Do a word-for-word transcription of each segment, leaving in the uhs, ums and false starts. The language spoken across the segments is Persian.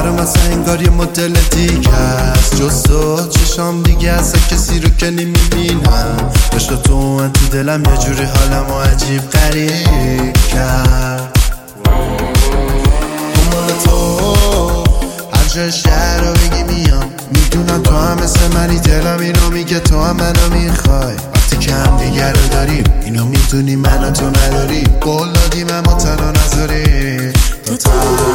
برام اصلا انگار یه مدل دیگه است جز تو چشام دیگه اصلا کسی رو که نمیبینم عشق تو من تو دلم یه جوری حالمو عجیب غریب کرد دنبال تو هر جای شهر رو بگی میام میدونم تو هم مثل منی دلم اینو میگه تو هم منو میخوای وقتی که هم دیگر رو داریم اینو میدونی منو تو نداری قول دادیم اما تنها نذاری دوتا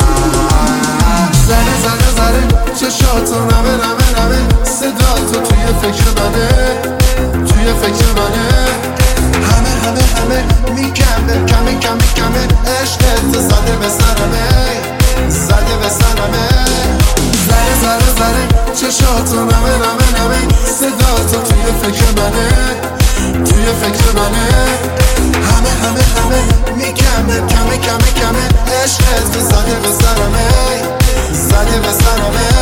زره زره زره چشاتو نمه نمه نمه صدا تو توی فکر منه توی فکر منه همه همه همه میکمه کمه کمه کمه عشقت زده به سرمه زده به سرمه زره زره زره چشاتو نمه نمه نمه صدا تو توی فکر منه توی فکر منه همه همه همه میکمه کمه کمه کمه عشقت زده به سرمه زده به سرمه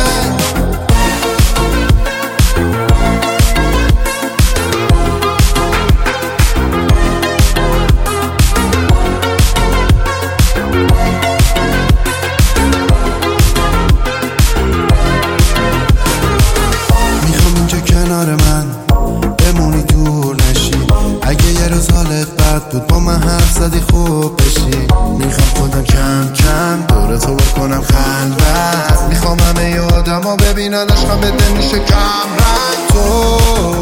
کنار من بمونی دور نشی اگه یه روز حالت بد بود با من حرف زدی خوب بشی میخوام خودم کم کم دور تو بکنم خلوت میخوام همه ی آدم ها ببینن عشقم بده میشه کم رنگ تو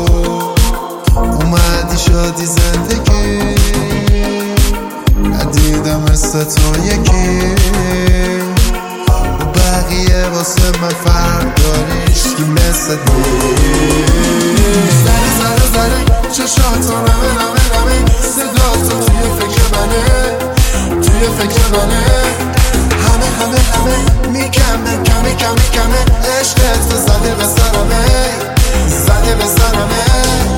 اومدی شدی زندگی ندیدم مثل تو یکی بقیه واسه من فرق داریش کی مثل دی زره زره زره چشاتو نمه نمه نمه صدا تو توی فکر منه توی فکر منه همه همه همه میکمه کمه کمه کمه عشقت زده به سرمه زده به سرمه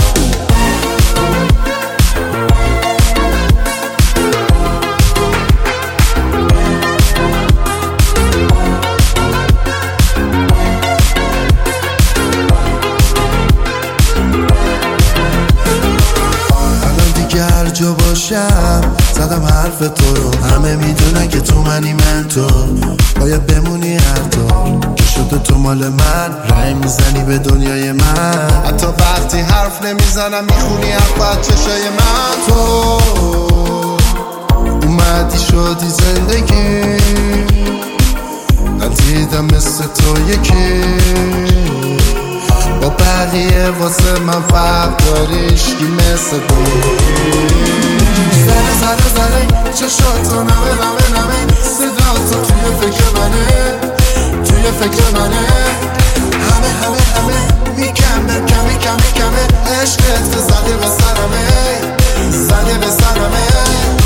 هر جا باشم زدم حرف تو رو همه میدونن که تو منی من تو باید بمونی هر طور که شده تو مال من رای میزنی به دنیای من حتی وقتی حرف نمیزنم میخونی حرف از چشای من تو اومدی شدی زندگی ندیدم مثل تو یکی با بقیه واسه من فرق داریش کی مثل تو زره زره زره چشاتو نمه نمه نمه صدا تو توی فکر منه توی فکر منه همه همه همه میکمه کمه کمه کمه عشقت زده به سرمه زده به سرمه